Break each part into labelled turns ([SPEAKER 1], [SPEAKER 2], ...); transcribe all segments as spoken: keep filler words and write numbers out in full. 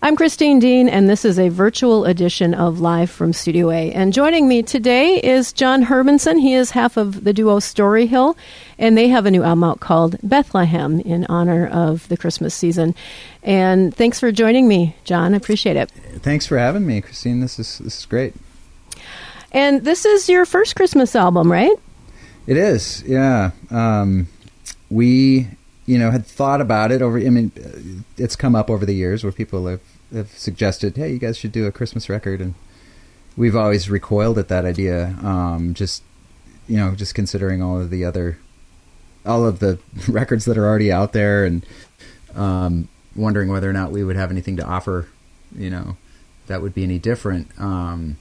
[SPEAKER 1] I'm Christine Dean, and this is a virtual edition of Live from Studio A. And joining me today is John Hermanson. He is half of the duo Storyhill, and they have a new album out called Bethlehem in honor of the Christmas season. And thanks for joining me, John. I appreciate it.
[SPEAKER 2] Thanks for having me, Christine. This is this is great.
[SPEAKER 1] And this is your first Christmas album, right?
[SPEAKER 2] It is, yeah. Um, we, you know, had thought about it over. I mean, it's come up over the years where people have, have suggested, "Hey, you guys should do a Christmas record," and we've always recoiled at that idea. Um, just, you know, just considering all of the other, all of the records that are already out there, and um, wondering whether or not we would have anything to offer, you know, that would be any different. Um,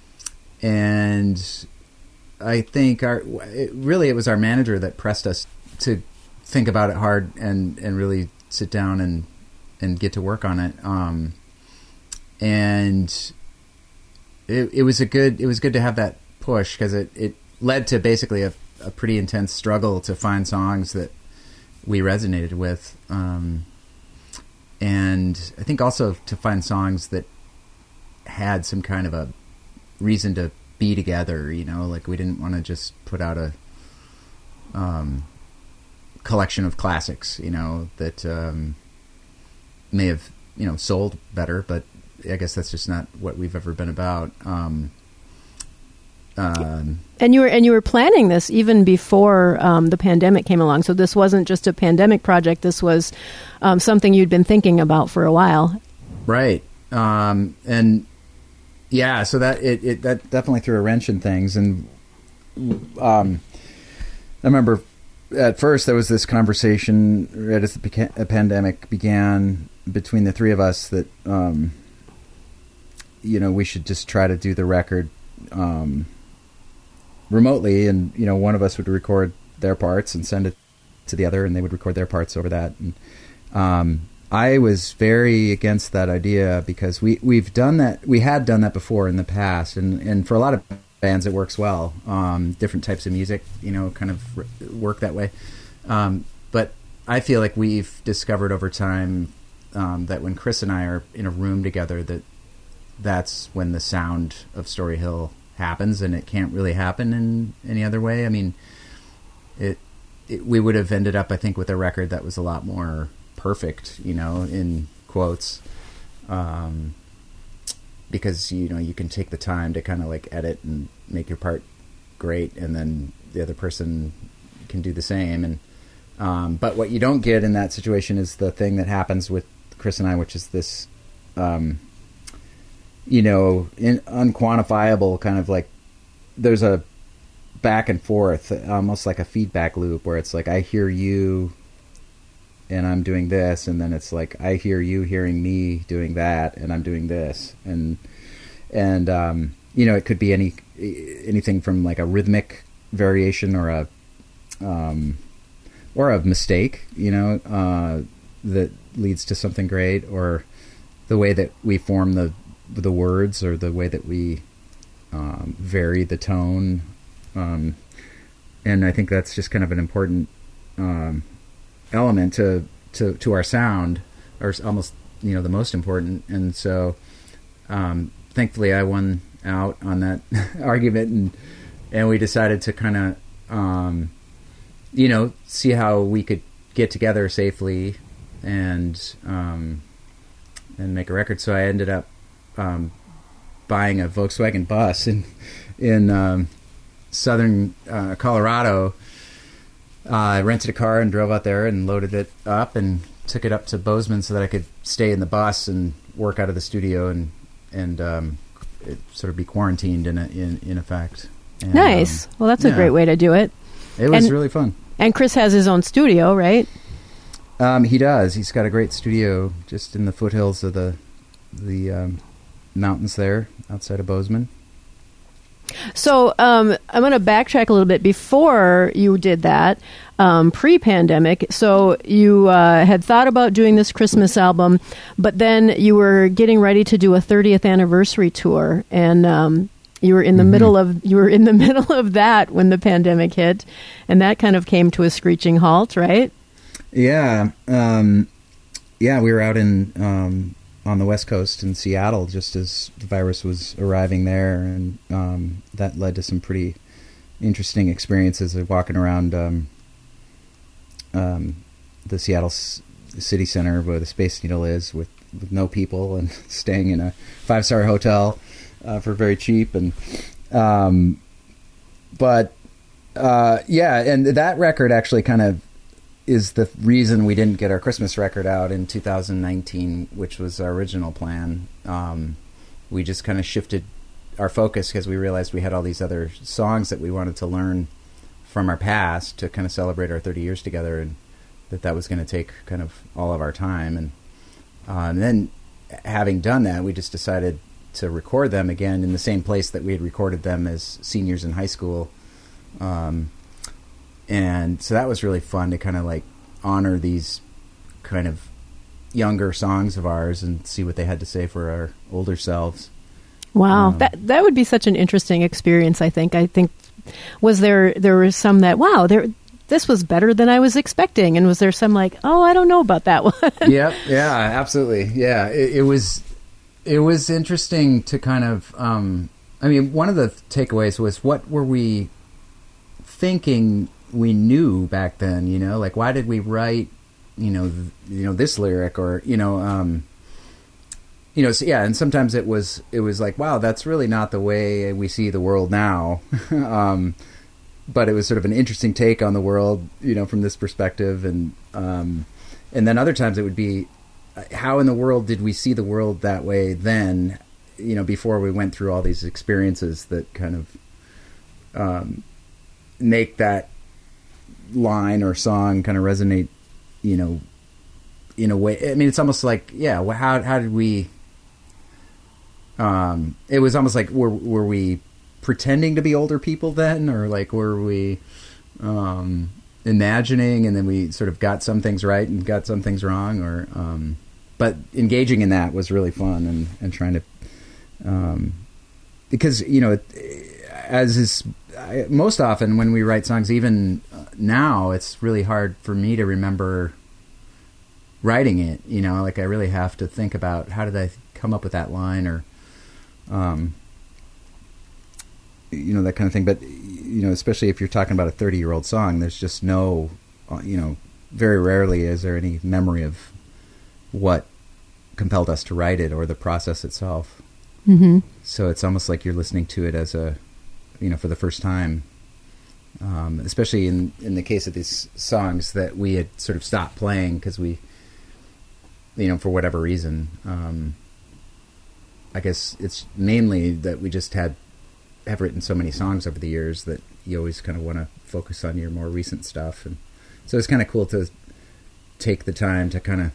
[SPEAKER 2] and I think our it, really it was our manager that pressed us to think about it hard and, and really sit down and, and get to work on it. Um, and it, it was a good it was good to have that push, because it, it led to basically a, a pretty intense struggle to find songs that we resonated with. Um, and I think also to find songs that had some kind of a reason to be together, you know, like we didn't want to just put out a um, collection of classics, you know, that um, may have, you know, sold better, but I guess that's just not what we've ever been about. Um, um,
[SPEAKER 1] and you were and you were planning this even before um, the pandemic came along, so this wasn't just a pandemic project. This was um, something you'd been thinking about for a while,
[SPEAKER 2] right? Um, and Yeah, so that it, it that definitely threw a wrench in things, and um, I remember at first there was this conversation right as the beca- pandemic began between the three of us that um, you know, we should just try to do the record um, remotely, and you know, one of us would record their parts and send it to the other, and they would record their parts over that. And um, I was very against that idea, because we, we've done that. We had done that before in the past, and, and for a lot of bands it works well. Um, different types of music, you know, kind of work that way. Um, but I feel like we've discovered over time um, that when Chris and I are in a room together, that that's when the sound of Storyhill happens, and it can't really happen in any other way. I mean, it, it we would have ended up, I think, with a record that was a lot more perfect, you know, in quotes, um, because, you know, you can take the time to kind of like edit and make your part great, and then the other person can do the same. And um, but what you don't get in that situation is the thing that happens with Chris and I, which is this, um, you know, in, unquantifiable kind of like, there's a back and forth, almost like a feedback loop, where it's like, I hear you and I'm doing this, and then it's like I hear you hearing me doing that, and I'm doing this, and and um, you know, it could be any anything from like a rhythmic variation or a um, or a mistake, you know, uh, that leads to something great, or the way that we form the the words, or the way that we um, vary the tone, um, and I think that's just kind of an important Um, element to, to, to our sound, or almost, you know, the most important. And so, um, thankfully I won out on that argument, and, and we decided to kind of, um, you know, see how we could get together safely and, um, and make a record. So I ended up, um, buying a Volkswagen bus in, in, um, southern, uh, Colorado. Uh, I rented a car and drove out there and loaded it up and took it up to Bozeman so that I could stay in the bus and work out of the studio, and and um, it sort of be quarantined in a, in in effect. And,
[SPEAKER 1] nice.
[SPEAKER 2] Um,
[SPEAKER 1] well, that's
[SPEAKER 2] yeah.
[SPEAKER 1] a great way to do it.
[SPEAKER 2] It was
[SPEAKER 1] and,
[SPEAKER 2] really fun.
[SPEAKER 1] And Chris has his own studio, right?
[SPEAKER 2] Um, he does. He's got a great studio just in the foothills of the the um, mountains there outside of Bozeman.
[SPEAKER 1] So um, I'm going to backtrack a little bit. Before you did that, um, pre-pandemic, so you uh, had thought about doing this Christmas album, but then you were getting ready to do a thirtieth anniversary tour, and um, you were in the mm-hmm. middle of you were in the middle of that when the pandemic hit, and that kind of came to a screeching halt, right?
[SPEAKER 2] Yeah, um, yeah. We were out in um, on the West Coast in Seattle just as the virus was arriving there, and um, that led to some pretty interesting experiences of walking around um, um, the Seattle s- city center where the Space Needle is with, with no people, and staying in a five-star hotel uh, for very cheap. And um, but uh, yeah, and that record actually kind of is the reason we didn't get our Christmas record out in two thousand nineteen, which was our original plan. Um, we just kind of shifted our focus because we realized we had all these other songs that we wanted to learn from our past to kind of celebrate our thirty years together, and that that was going to take kind of all of our time. And, uh, and then having done that, we just decided to record them again in the same place that we had recorded them as seniors in high school. Um, and so that was really fun to kind of like honor these kind of younger songs of ours and see what they had to say for our older selves.
[SPEAKER 1] Wow,
[SPEAKER 2] Um,
[SPEAKER 1] that that would be such an interesting experience. I think. I think was there there was some that wow there this was better than I was expecting, and was there some like oh I don't know about that one.
[SPEAKER 2] Yep, yeah, absolutely, yeah. It, it was it was interesting to kind of. Um, I mean, one of the takeaways was what were we thinking we knew back then? You know, like why did we write you know th- you know this lyric or you know. Um, You know, so yeah, and sometimes it was it was like, wow, that's really not the way we see the world now. um, but it was sort of an interesting take on the world, you know, from this perspective, and um, and then other times it would be, how in the world did we see the world that way then? You know, before we went through all these experiences that kind of um, make that line or song kind of resonate, you know, in a way. I mean, it's almost like, yeah, well, how how did we? Um, it was almost like were were we pretending to be older people then, or like were we um, imagining, and then we sort of got some things right and got some things wrong, or um, but engaging in that was really fun, and, and trying to um, because you know as is I, most often when we write songs, even now, it's really hard for me to remember writing it. You know, like I really have to think about how did I come up with that line, or Um, you know, that kind of thing. But, you know, especially if you're talking about a thirty-year-old song, there's just no, uh, you know, very rarely is there any memory of what compelled us to write it or the process itself.
[SPEAKER 1] Mm-hmm.
[SPEAKER 2] So it's almost like you're listening to it as a, you know, for the first time. Um, especially in, in the case of these songs that we had sort of stopped playing because we, you know, for whatever reason, um, I guess it's mainly that we just had have written so many songs over the years that you always kind of want to focus on your more recent stuff, and so it's kind of cool to take the time to kind of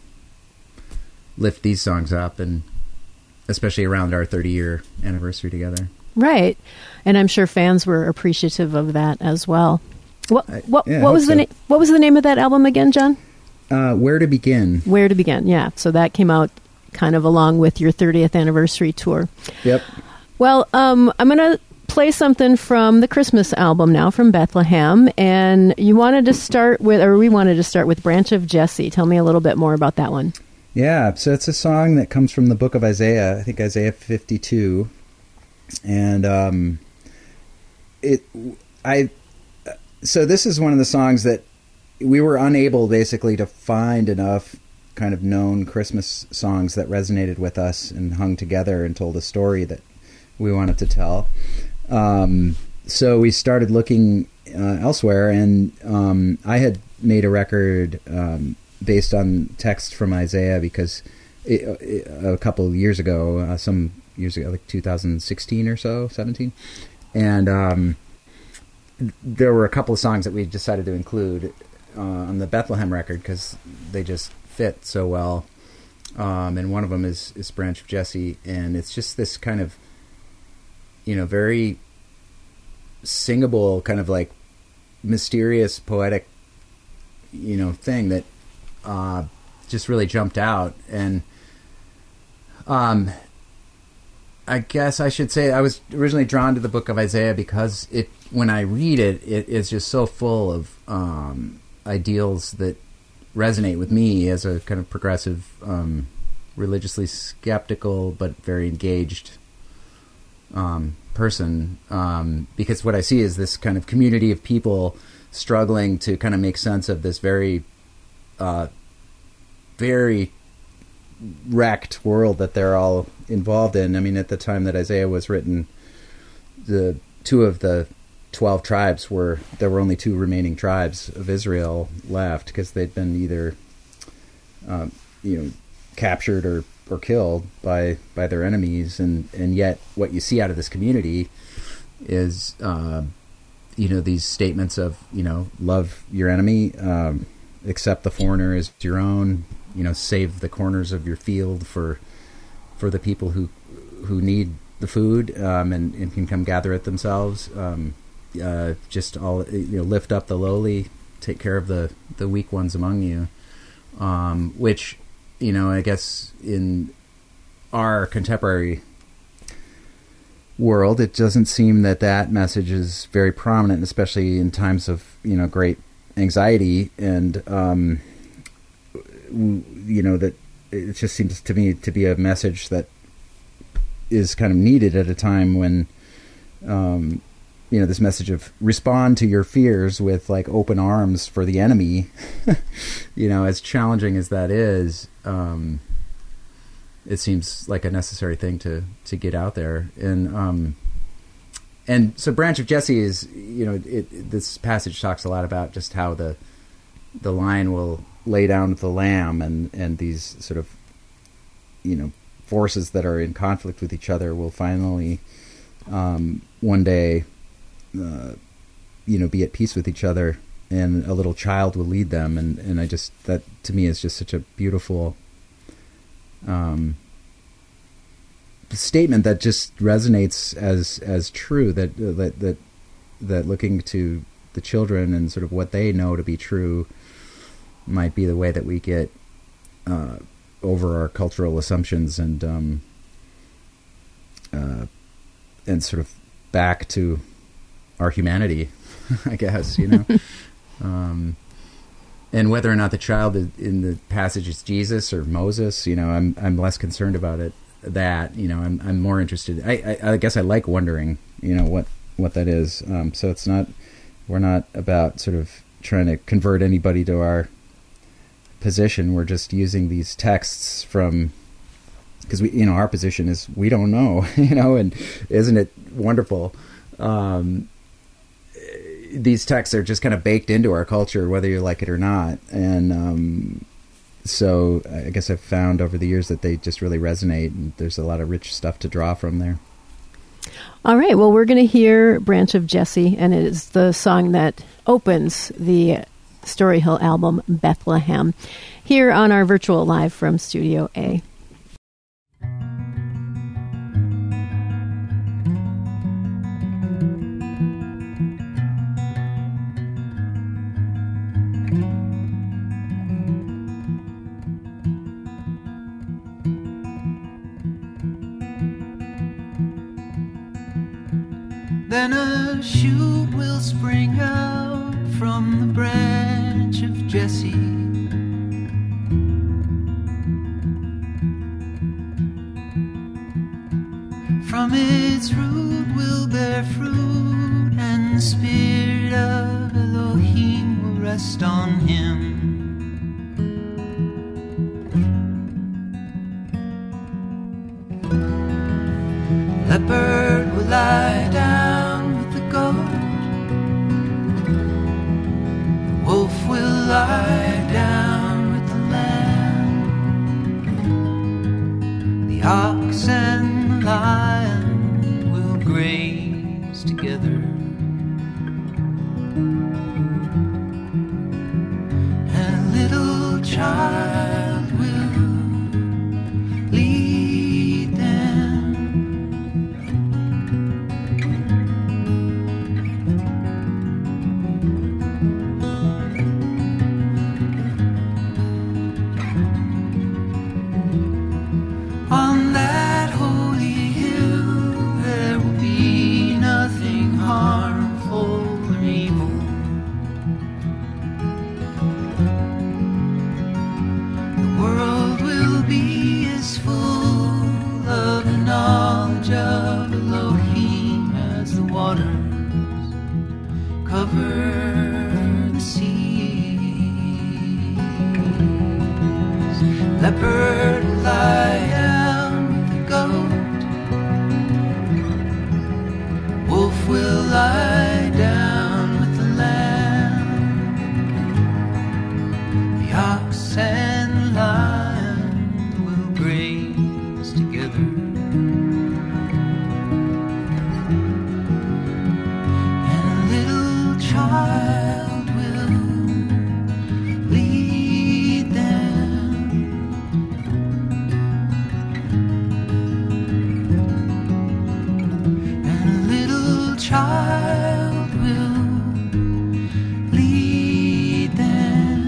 [SPEAKER 2] lift these songs up, and especially around our thirty-year anniversary together.
[SPEAKER 1] Right, and I'm sure fans were appreciative of that as well. What
[SPEAKER 2] I,
[SPEAKER 1] what
[SPEAKER 2] yeah,
[SPEAKER 1] what was
[SPEAKER 2] so.
[SPEAKER 1] the na- what was the name of that album again, John?
[SPEAKER 2] Uh, Where to Begin.
[SPEAKER 1] Where to Begin. Yeah, so that came out kind of along with your thirtieth anniversary tour.
[SPEAKER 2] Yep.
[SPEAKER 1] Well, um, I'm going to play something from the Christmas album now, from Bethlehem, and you wanted to start with, or we wanted to start with Branch of Jesse. Tell me a little bit more about that one.
[SPEAKER 2] Yeah, so it's a song that comes from the book of Isaiah, I think Isaiah fifty-two, and um, it, I, so this is one of the songs that we were unable basically to find enough kind of known Christmas songs that resonated with us and hung together and told a story that we wanted to tell. Um, so we started looking uh, elsewhere, and um, I had made a record um, based on text from Isaiah because it, it, a couple of years ago, uh, some years ago, like two thousand sixteen or so, seventeen, and um, there were a couple of songs that we decided to include uh, on the Bethlehem record because they just fit so well, um, and one of them is, is Branch of Jesse, and it's just this kind of, you know, very singable, kind of like mysterious, poetic, you know, thing that uh, just really jumped out. And um, I guess I should say I was originally drawn to the book of Isaiah because it, when I read it, it is just so full of um, ideals that resonate with me as a kind of progressive um, religiously skeptical but very engaged um, person, um, because what I see is this kind of community of people struggling to kind of make sense of this very, uh, very wrecked world that they're all involved in. I mean, at the time that Isaiah was written, the two of the twelve tribes were, there were only two remaining tribes of Israel left because they'd been either, um, you know, captured or, or killed by, by their enemies. And, and yet what you see out of this community is, uh, you know, these statements of, you know, love your enemy, um, accept the foreigner as your own, you know, save the corners of your field for, for the people who, who need the food, um, and, and can come gather it themselves. Um, uh, just all, you know, lift up the lowly, take care of the, the weak ones among you. Um, which, you know, I guess in our contemporary world, it doesn't seem that that message is very prominent, especially in times of, you know, great anxiety. And, um, you know, that it just seems to me to be a message that is kind of needed at a time when, um, you know, this message of respond to your fears with like open arms for the enemy, you know, as challenging as that is, um, it seems like a necessary thing to, to get out there. And, um, and so Branch of Jesse is, you know, it, it, this passage talks a lot about just how the, the lion will lay down with the lamb, and, and these sort of, you know, forces that are in conflict with each other will finally, um, one day, uh, you know, be at peace with each other, and a little child will lead them. And, and I just, that to me is just such a beautiful, um, statement that just resonates as, as true, that, uh, that, that, that looking to the children and sort of what they know to be true might be the way that we get, uh, over our cultural assumptions, and, um, uh, and sort of back to our humanity, I guess, you know. um, and whether or not the child in the passage is Jesus or Moses, you know, I'm I'm less concerned about it. That, you know, I'm I'm more interested. I I, I guess I like wondering, you know, what what that is. Um, so it's not, we're not about sort of trying to convert anybody to our position. We're just using these texts from, because we, you know, our position is we don't know, you know, and isn't it wonderful? Um, these texts are just kind of baked into our culture, whether you like it or not. And um, so I guess I've found over the years that they just really resonate, and there's a lot of rich stuff to draw from there.
[SPEAKER 1] All right. Well, we're going to hear Branch of Jesse, and it is the song that opens the Story Hill album, Bethlehem, here on our virtual live from Studio A.
[SPEAKER 3] Then a shoot will spring out from the branch of Jesse. From its root will bear fruit, and the spirit of Elohim will rest on him. Leopard will lie down with the goat, the wolf will lie down with the lamb, the ox and the lion will graze together, and a little child will lead them. On that holy hill there will be nothing harmful or evil. cover the seas. Leopard will lie down with the goat. Wolf will lie down with the lamb. The ox and the lion will graze together. And a little child will lead them. And a little child will lead them.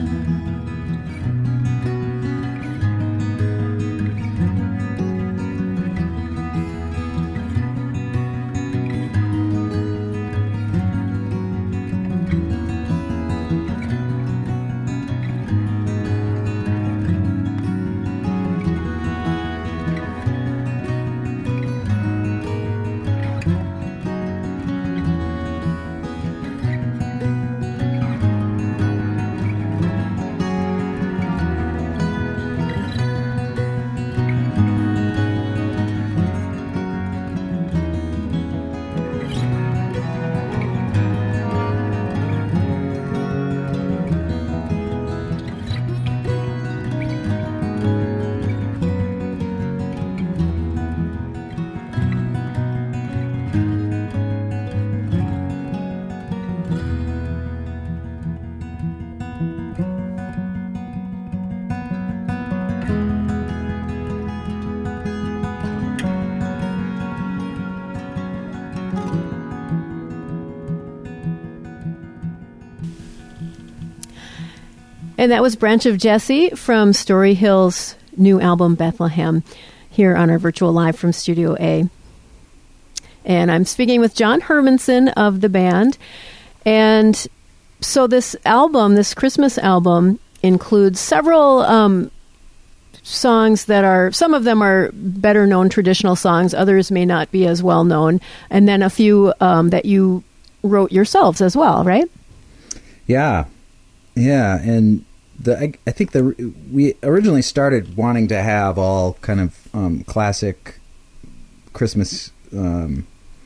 [SPEAKER 1] And that was Branch of Jesse from Story Hill's new album, Bethlehem, here on our virtual live from Studio A. And I'm speaking with John Hermanson of the band. And so this album, this Christmas album, includes several um, songs that are, some of them are better known traditional songs, others may not be as well known, and then a few um, that you wrote yourselves as well, right?
[SPEAKER 2] Yeah. Yeah, and the I, I think the we originally started wanting to have all kind of um, classic Christmas um,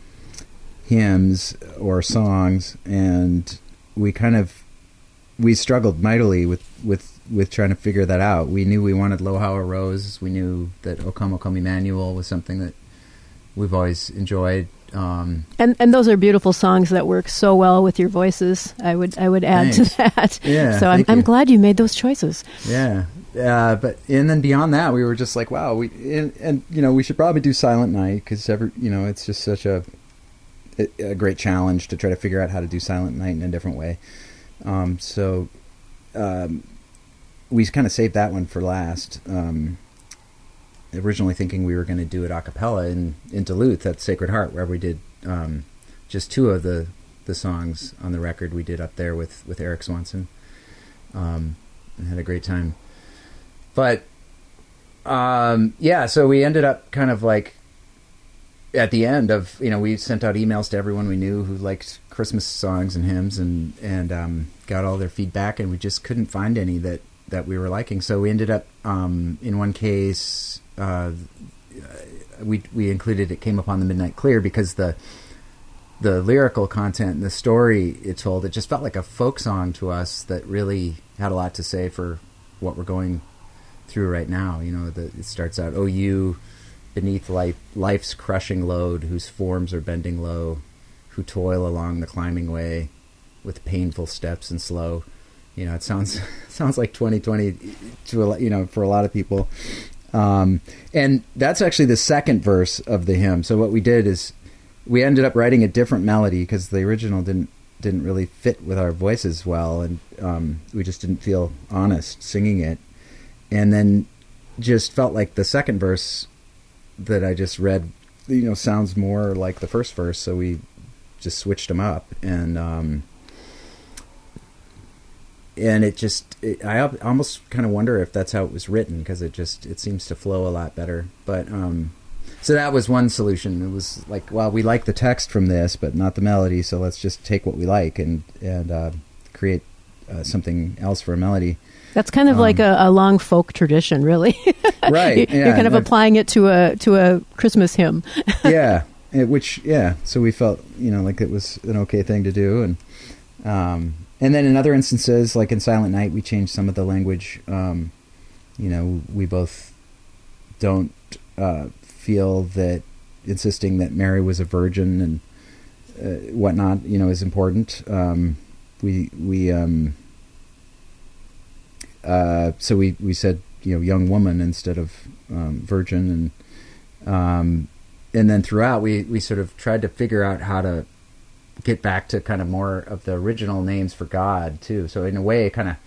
[SPEAKER 2] hymns or songs, and we kind of we struggled mightily with, with, with trying to figure that out. We knew we wanted Lo How a Rose. We knew that O Come, O Come Emmanuel was something that we've always enjoyed. Um,
[SPEAKER 1] and and those are beautiful songs that work so well with your voices. I would I would add
[SPEAKER 2] thanks.
[SPEAKER 1] to that.
[SPEAKER 2] Yeah,
[SPEAKER 1] so I'm
[SPEAKER 2] thank
[SPEAKER 1] I'm
[SPEAKER 2] you.
[SPEAKER 1] glad you made those choices.
[SPEAKER 2] Yeah, uh, but and then beyond that, we were just like, wow, we and, and you know we should probably do Silent Night because every you know it's just such a a great challenge to try to figure out how to do Silent Night in a different way. Um, so um, we kind of saved that one for last. Um, originally thinking we were going to do it a cappella in, in Duluth at Sacred Heart, where we did um, just two of the, the songs on the record we did up there with, with Eric Swanson. Um, and had a great time. But, um, yeah, so we ended up kind of like at the end of, you know, we sent out emails to everyone we knew who liked Christmas songs and hymns and, and um, got all their feedback, and we just couldn't find any that, that we were liking. So we ended up, um, in one case, uh, we we included It Came Upon the Midnight Clear because the the lyrical content and the story it told, it just felt like a folk song to us that really had a lot to say for what we're going through right now. You know, the, it starts out, "Oh, you beneath life, life's crushing load, whose forms are bending low, who toil along the climbing way with painful steps and slow." You know, it sounds sounds like twenty twenty to a, you know for a lot of people. Um, and that's actually the second verse of the hymn. So what we did is we ended up writing a different melody because the original didn't didn't really fit with our voices well, and um, we just didn't feel honest singing it. And then just felt like the second verse that I just read, you know, sounds more like the first verse. So we just switched them up, and um, and it just it, I almost kind of wonder if that's how it was written, because it just it seems to flow a lot better. But um, so that was one solution. It was like, well, we like the text from this, but not the melody, so let's just take what we like and and uh, create uh, something else for a melody.
[SPEAKER 1] That's kind of um, like a, a long folk tradition, really.
[SPEAKER 2] Right.
[SPEAKER 1] You're
[SPEAKER 2] yeah,
[SPEAKER 1] kind of applying it to a to a Christmas hymn.
[SPEAKER 2] Yeah. It, which, yeah. So we felt, you know, like it was an okay thing to do. And um, and then in other instances, like in Silent Night, we changed some of the language. Um, you know, we both don't uh, feel that insisting that Mary was a virgin and uh, whatnot, you know, is important. Um, we, we, um, Uh, so we, we said, you know, young woman instead of um, virgin. And um, and then throughout, we, we sort of tried to figure out how to get back to kind of more of the original names for God, too. So in a way, kind of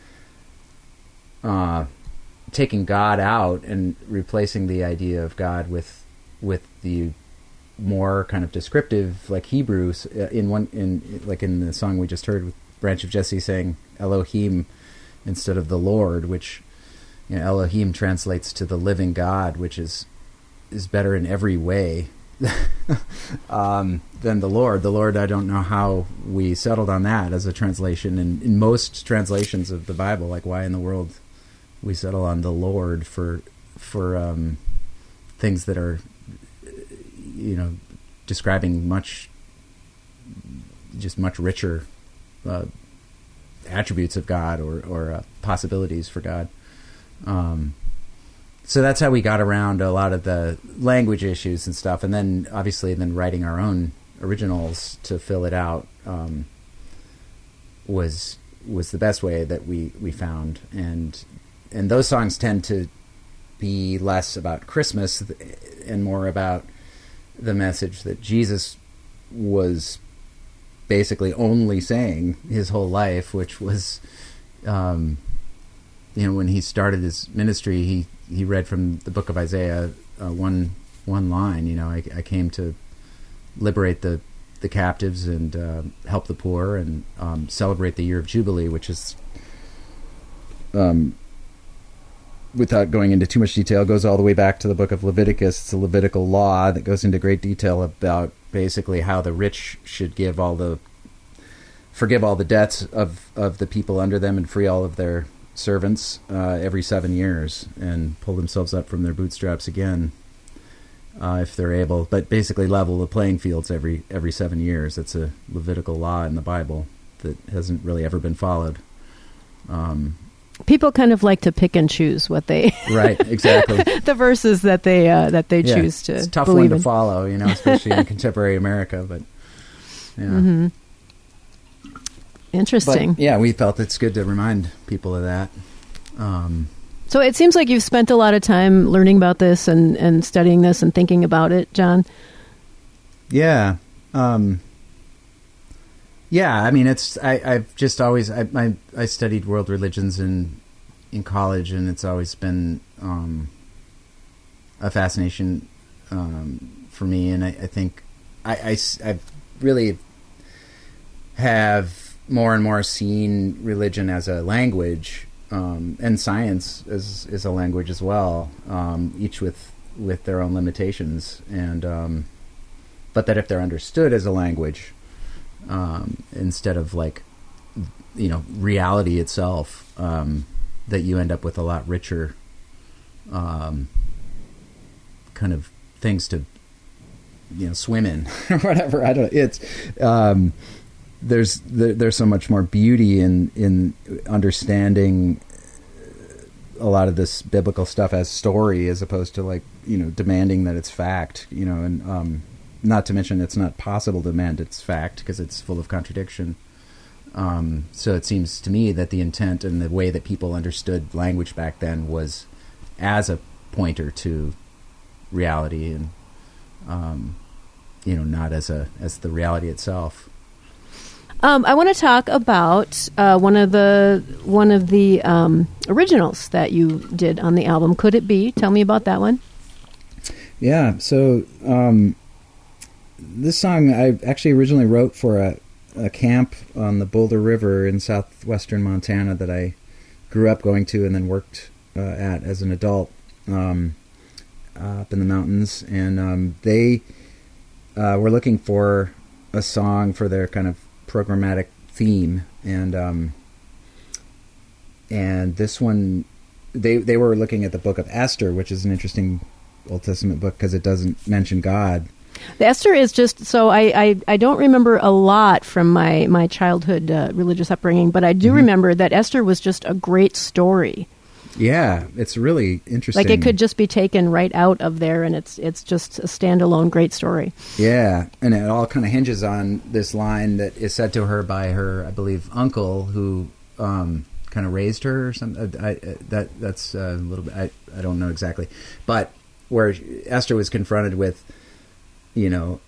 [SPEAKER 2] uh, taking God out and replacing the idea of God with with the more kind of descriptive, like Hebrew, in one in like in the song we just heard with Branch of Jesse saying Elohim instead of the Lord, which, you know, Elohim translates to the living God, which is is better in every way um, than the Lord. The Lord, I don't know how we settled on that as a translation. And in most translations of the Bible, like why in the world we settle on the Lord for for um, things that are, you know, describing much, just much richer uh attributes of God or, or uh, possibilities for God. Um, so that's how we got around a lot of the language issues and stuff. And then obviously then writing our own originals to fill it out um, was was the best way that we, we found. And and those songs tend to be less about Christmas and more about the message that Jesus was basically only saying his whole life, which was, um, you know, when he started his ministry, he, he read from the book of Isaiah, uh, one one line, you know, I, I came to liberate the, the captives and uh, help the poor and um, celebrate the year of Jubilee, which is, um, without going into too much detail, goes all the way back to the book of Leviticus. It's a Levitical law that goes into great detail about basically how the rich should give all the forgive all the debts of, of the people under them and free all of their servants uh, every seven years and pull themselves up from their bootstraps again uh, if they're able. But basically level the playing fields every every seven years. It's a Levitical law in the Bible that hasn't really ever been followed. Um,
[SPEAKER 1] People kind of like to pick and choose what they
[SPEAKER 2] right, exactly.
[SPEAKER 1] the verses that they uh, that they
[SPEAKER 2] yeah,
[SPEAKER 1] choose to.
[SPEAKER 2] It's a tough
[SPEAKER 1] believe
[SPEAKER 2] one to
[SPEAKER 1] in.
[SPEAKER 2] follow, you know, especially in contemporary America. But yeah,
[SPEAKER 1] mm-hmm. Interesting.
[SPEAKER 2] But, yeah, we felt it's good to remind people of that. Um,
[SPEAKER 1] so it seems like you've spent a lot of time learning about this and, and studying this and thinking about it, John.
[SPEAKER 2] Yeah. Um, Yeah, I mean, it's I, I've just always I, I I studied world religions in in college, and it's always been um, a fascination um, for me. And I, I think I, I I really have more and more seen religion as a language, um, and science as is a language as well, um, each with with their own limitations, and um, but that if they're understood as a language. Um, instead of like, you know, reality itself, um, that you end up with a lot richer um, kind of things to, you know, swim in or whatever. I don't know. It's um, there's there, there's so much more beauty in in understanding a lot of this biblical stuff as story, as opposed to like, you know, demanding that it's fact. You know, and um, not to mention it's not possible to demand it's fact because it's full of contradiction. Um, so it seems to me that the intent and the way that people understood language back then was as a pointer to reality, and um, you know, not as a as the reality itself.
[SPEAKER 1] Um, I want to talk about uh, one of the one of the um, originals that you did on the album. Could It Be? Tell me about that one.
[SPEAKER 2] Yeah. So. Um, This song I actually originally wrote for a, a camp on the Boulder River in southwestern Montana that I grew up going to and then worked uh, at as an adult. Um, uh, up in the mountains, and um, they uh, were looking for a song for their kind of programmatic theme, and um, and this one, they they were looking at the book of Esther, which is an interesting Old Testament book because it doesn't mention God.
[SPEAKER 1] The Esther is just, so I, I, I don't remember a lot from my, my childhood uh, religious upbringing, but I do mm-hmm. remember that Esther was just a great story.
[SPEAKER 2] Yeah, it's really interesting.
[SPEAKER 1] Like it could just be taken right out of there, and it's it's just a standalone great story.
[SPEAKER 2] Yeah, and it all kind of hinges on this line that is said to her by her, I believe, uncle, who um, kind of raised her or something. I, I, that that's a little bit. I, I don't know exactly, but where Esther was confronted with, you know,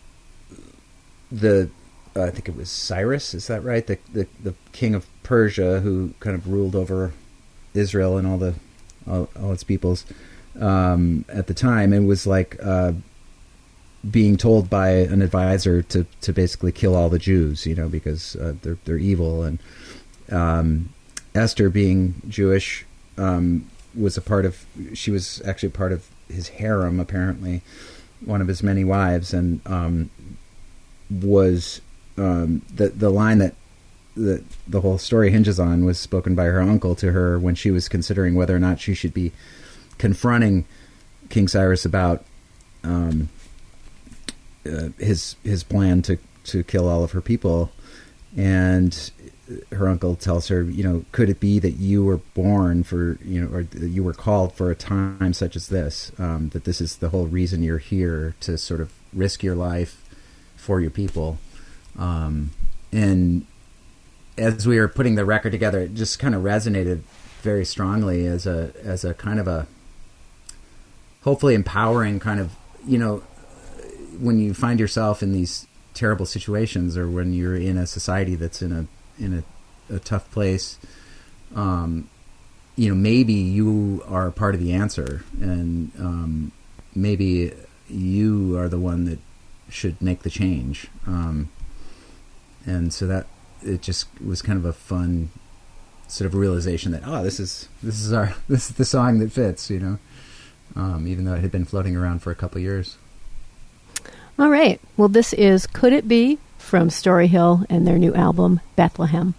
[SPEAKER 2] the uh, I think it was Cyrus. Is that right? The, the the king of Persia, who kind of ruled over Israel and all the all, all its peoples um, at the time, and was like uh, being told by an advisor to, to basically kill all the Jews, you know, because uh, they're they're evil. And um, Esther, being Jewish, um, was a part of. She was actually part of his harem, apparently, one of his many wives, and um, was um, the the line that. that the whole story hinges on was spoken by her uncle to her when she was considering whether or not she should be confronting King Cyrus about um, uh, his his plan to, to kill all of her people. And her uncle tells her, you know, could it be that you were born for, you know, or that you were called for a time such as this, um, that this is the whole reason you're here, to sort of risk your life for your people. Um, and as we were putting the record together, it just kind of resonated very strongly as a as a kind of a hopefully empowering kind of, you know, when you find yourself in these terrible situations, or when you're in a society that's in a in a, a tough place, um, you know, maybe you are part of the answer, and um, maybe you are the one that should make the change. Um, and so that. It just was kind of a fun sort of realization that, oh, this is this is our this is the song that fits, you know, um, even though it had been floating around for a couple of years.
[SPEAKER 1] All right. Well, this is Could It Be from Story Hill and their new album, Bethlehem.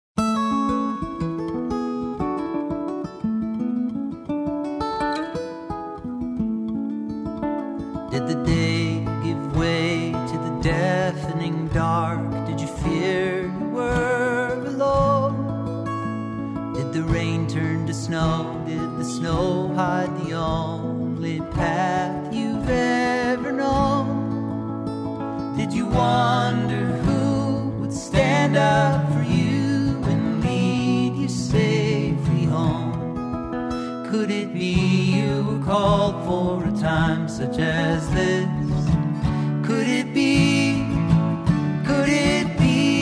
[SPEAKER 3] Did the day give way to the deafening dark? Did you fear you were alone? Did the rain turn to snow? Did the snow hide the only path you've ever known? Did you wonder who would stand up for you and lead you safely home? Could it be you were called for a time such as this? Could it be? Could it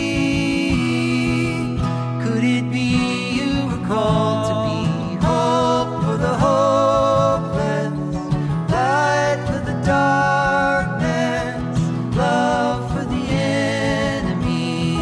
[SPEAKER 3] be? Could it be you were called to be hope for the hopeless, light for the darkness, love for the enemy?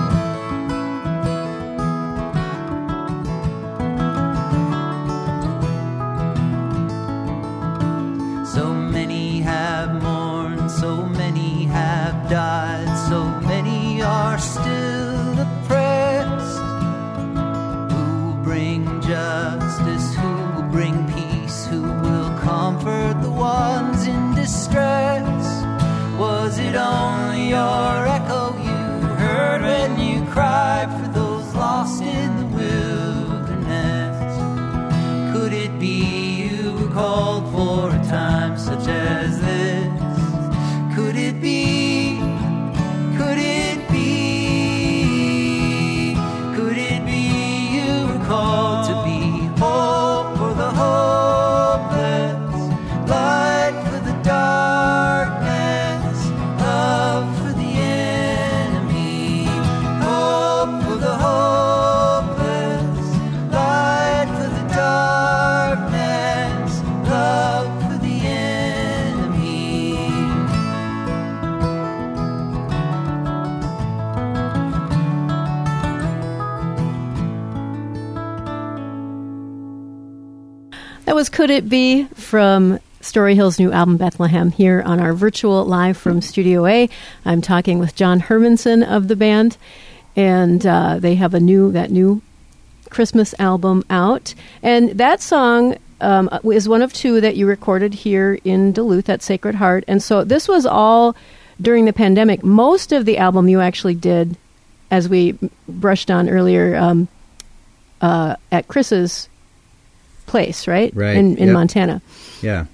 [SPEAKER 3] So many have mourned, so many have died, so many are still oppressed. Who will bring justice? Who will bring peace? Who will comfort the ones in distress? Was it only your echo you heard when you cried for those lost in the wilderness? Could it be you were called for a time such as this? Could it be? Could it be? Could it be you were called to be hope for the hopeless, light for the darkness, love for the enemy? Hope for the hopeless, light for the darkness, love for the enemy.
[SPEAKER 1] That was Could It Be from Story Hill's new album, Bethlehem, here on our virtual live from Studio A. I'm talking with John Hermanson of the band, and uh, they have a new that new Christmas album out. And that song um, is one of two that you recorded here in Duluth at Sacred Heart. And so this was all during the pandemic. Most of the album you actually did, as we brushed on earlier, um, uh, at Chris's place, right?
[SPEAKER 2] Right.
[SPEAKER 1] In, in
[SPEAKER 2] Yep.
[SPEAKER 1] Montana.
[SPEAKER 2] Yeah.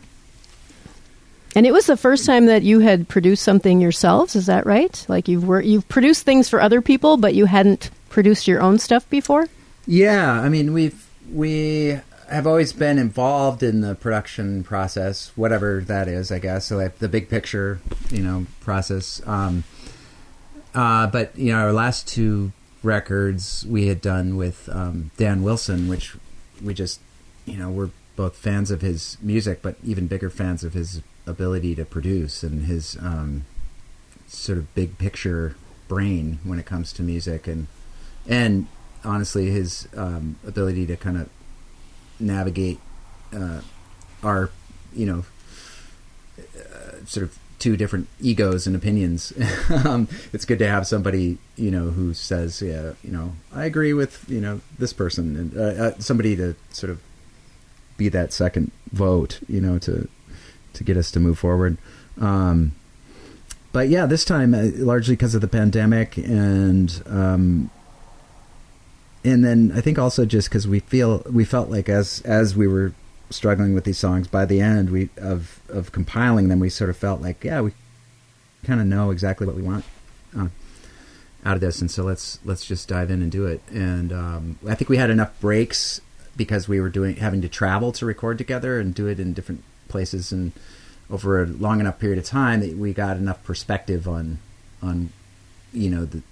[SPEAKER 1] And it was the first time that you had produced something yourselves, is that right? Like you've wor- you've produced things for other people, but you hadn't produced your own stuff before?
[SPEAKER 2] Yeah, I mean, we've we have always been involved in the production process, whatever that is, I guess. So like the big picture, you know, process. Um, uh, but you know, our last two records we had done with um, Dan Wilson, which we just, you know, we're both fans of his music, but even bigger fans of his ability to produce and his um, sort of big picture brain when it comes to music, and and honestly his um, ability to kind of navigate uh, our, you know, uh, sort of two different egos and opinions. um, it's good to have somebody, you know, who says, yeah, you know, I agree with, you know, this person, and uh, uh, somebody to sort of be that second vote, you know, to to get us to move forward. Um, but yeah, this time, uh, largely because of the pandemic, and um, and then I think also just because we feel we felt like as as we were struggling with these songs, by the end we of of compiling them, we sort of felt like, yeah, we kind of know exactly what we want uh, out of this, and so let's let's just dive in and do it. And um, I think we had enough breaks because we were doing having to travel to record together and do it in different places and over a long enough period of time that we got enough perspective on on you know the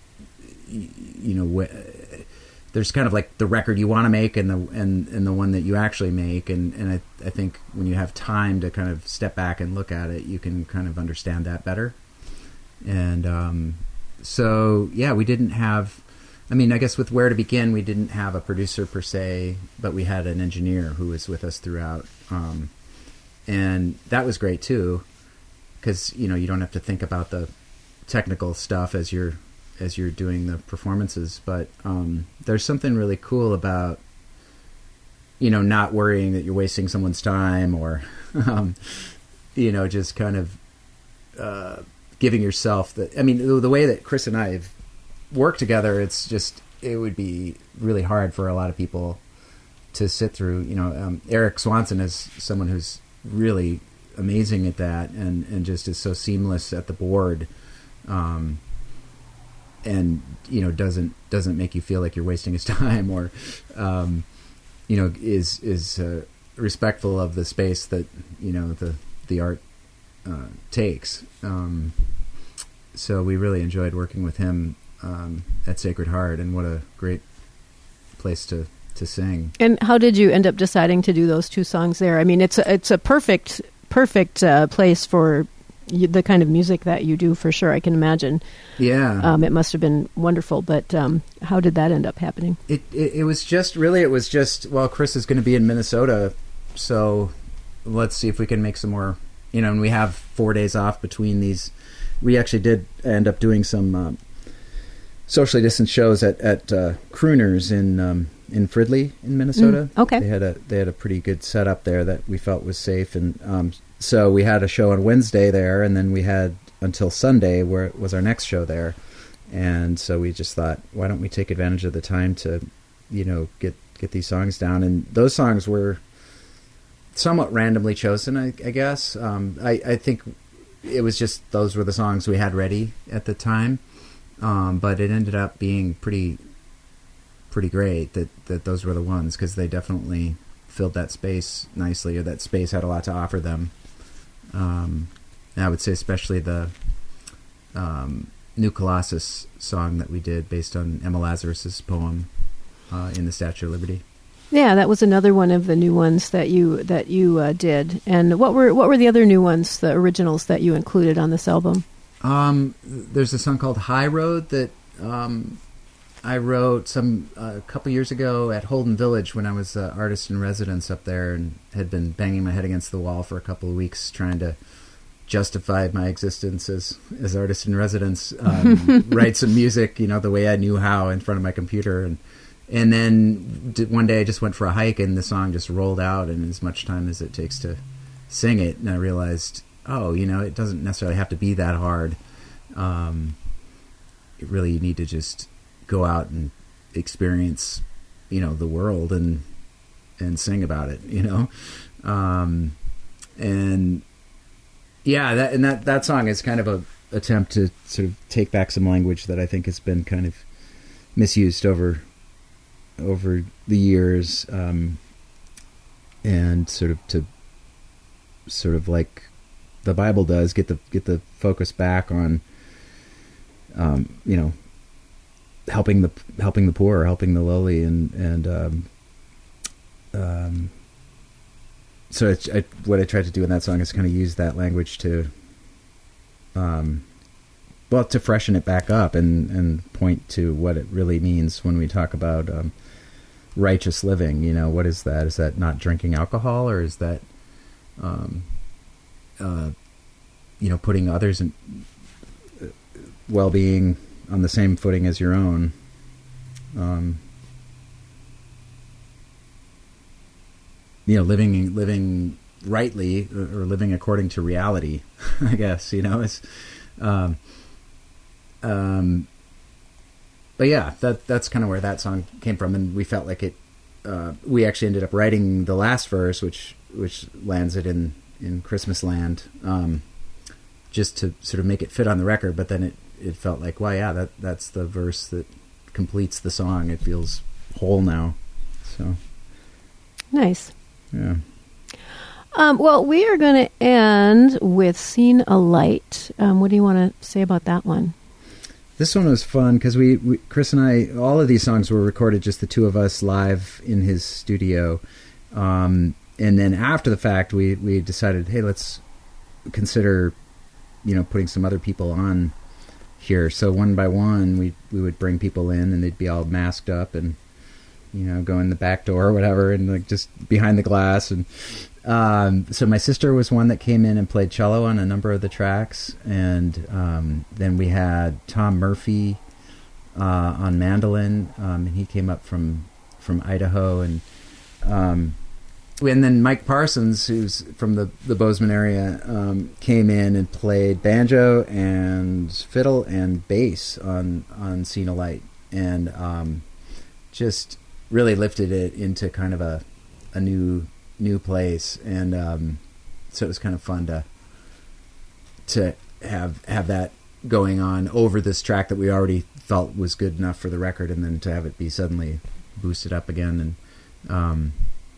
[SPEAKER 2] you know wh- there's kind of like the record you want to make and the and and the one that you actually make, and and I, I think when you have time to kind of step back and look at it, you can kind of understand that better. And um so yeah, we didn't have, I mean, I guess with Where to Begin, we didn't have a producer per se, but we had an engineer who was with us throughout. Um, and that was great too, because, you know, you don't have to think about the technical stuff as you're, as you're doing the performances. But um, there's something really cool about, you know, not worrying that you're wasting someone's time or, um, you know, just kind of uh, giving yourself the, I mean, the, the way that Chris and I have work together, it's just, it would be really hard for a lot of people to sit through. You know, um, Eric Swanson is someone who's really amazing at that, and and just is so seamless at the board, um and you know doesn't doesn't make you feel like you're wasting his time, or um you know is is uh, respectful of the space that, you know, the the art uh, takes. Um so we really enjoyed working with him Um, at Sacred Heart, and what a great place to, to sing.
[SPEAKER 1] And how did you end up deciding to do those two songs there? I mean, it's a, it's a perfect perfect uh, place for y- the kind of music that you do, for sure. I can imagine.
[SPEAKER 2] Yeah,
[SPEAKER 1] um, it must have been wonderful. But um, how did that end up happening?
[SPEAKER 2] It, it it was just really it was just well, Chris is going to be in Minnesota, so let's see if we can make some more. You know, and we have four days off between these. We actually did end up doing some Um, socially distanced shows at at uh, Crooners in um, in Fridley in Minnesota.
[SPEAKER 1] Mm, okay,
[SPEAKER 2] they had a they had a pretty good setup there that we felt was safe, and um, so we had a show on Wednesday there, and then we had until Sunday where it was our next show there, and so we just thought, why don't we take advantage of the time to, you know, get get these songs down, and those songs were somewhat randomly chosen, I, I guess. Um, I I think it was just those were the songs we had ready at the time. Um, but it ended up being pretty, pretty great that, that those were the ones, because they definitely filled that space nicely, or that space had a lot to offer them. Um, and I would say especially the um, New Colossus song that we did based on Emma Lazarus's poem uh, in the Statue of Liberty.
[SPEAKER 1] Yeah, that was another one of the new ones that you that you uh, did. And what were what were the other new ones, the originals that you included on this album?
[SPEAKER 2] Um, there's a song called High Road that um, I wrote some uh, a couple years ago at Holden Village when I was uh, artist in residence up there, and had been banging my head against the wall for a couple of weeks trying to justify my existence as as artist in residence. Um, write some music, you know, the way I knew how in front of my computer, and and then d- one day I just went for a hike, and the song just rolled out in as much time as it takes to sing it, and I realized, oh, you know, it doesn't necessarily have to be that hard. Um, it really, you need to just go out and experience, you know, the world and and sing about it, you know, um, and yeah, that and that that song is kind of a attempt to sort of take back some language that I think has been kind of misused over over the years, um, and sort of to sort of like the Bible does, get the get the focus back on, um, you know, helping the helping the poor, helping the lowly, and and um, um, so it's, I, what I tried to do in that song is kind of use that language to, um, well, to freshen it back up and and point to what it really means when we talk about um, righteous living. You know, what is that? Is that not drinking alcohol, or is that, um, uh, you know, putting others in uh, well-being on the same footing as your own? Um, you know, living living rightly, or living according to reality, I guess, you know, it's, um, um, but yeah, that that's kind of where that song came from, and we felt like it, uh, we actually ended up writing the last verse, which, which lands it in, in Christmas Land, um, just to sort of make it fit on the record, but then it, it felt like, well, yeah, that that's the verse that completes the song. It feels whole now. So
[SPEAKER 1] nice.
[SPEAKER 2] Yeah.
[SPEAKER 1] Um, well, we are going to end with Seen a Light. Um, what do you want to say about that one?
[SPEAKER 2] This one was fun because we, we, Chris and I, all of these songs were recorded just the two of us live in his studio. Um, and then after the fact, we, we decided, hey, let's consider, you know, putting some other people on here. So one by one, we we would bring people in, and they'd be all masked up and, you know, go in the back door or whatever, and like just behind the glass. And um, so my sister was one that came in and played cello on a number of the tracks, and um, then we had Tom Murphy uh, on mandolin, um, and he came up from from Idaho, and um, and then Mike Parsons, who's from the, the Bozeman area, um, came in and played banjo and fiddle and bass on, on Seen a Light, and um, just really lifted it into kind of a a new new place. And um, so it was kind of fun to to have have that going on over this track that we already felt was good enough for the record, and then to have it be suddenly boosted up again. And um,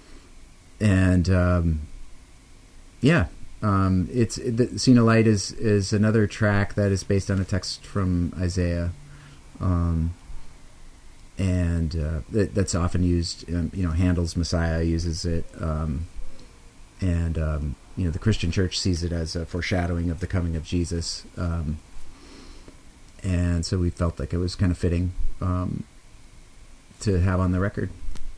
[SPEAKER 2] And, um, yeah, um, it's, the Seen a Light is, is another track that is based on a text from Isaiah. Um, and, uh, that, that's often used, um, you know, Handel's Messiah uses it. Um, and, um, you know, the Christian church sees it as a foreshadowing of the coming of Jesus. Um, and so we felt like it was kind of fitting, um, to have on the record.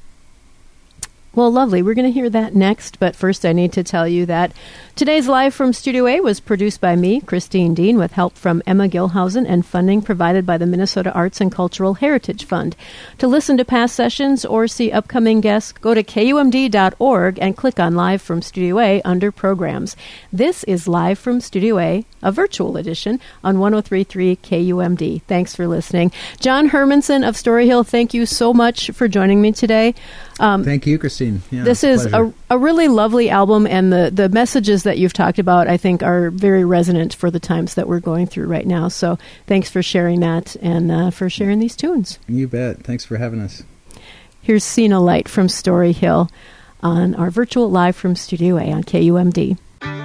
[SPEAKER 1] Well, lovely. We're going to hear that next, but first I need to tell you that today's Live from Studio A was produced by me, Christine Dean, with help from Emma Gilhausen and funding provided by the Minnesota Arts and Cultural Heritage Fund. To listen to past sessions or see upcoming guests, go to K U M D dot org and click on Live from Studio A under Programs. This is Live from Studio A, a virtual edition on one oh three point three K U M D. Thanks for listening. John Hermanson of Story Hill, thank you so much for joining me today. Um,
[SPEAKER 2] Thank you, Christine. Yeah,
[SPEAKER 1] this is a, a really lovely album, and the, the messages that you've talked about, I think, are very resonant for the times that we're going through right now. So thanks for sharing that, and uh, for sharing these tunes.
[SPEAKER 2] You bet. Thanks for having us.
[SPEAKER 1] Here's Seen a Light from Story Hill on our virtual Live from Studio A on K U M D.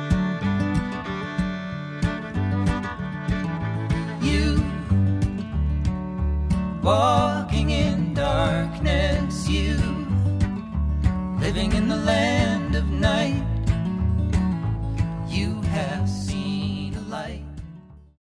[SPEAKER 3] You walking in darkness, you living in the land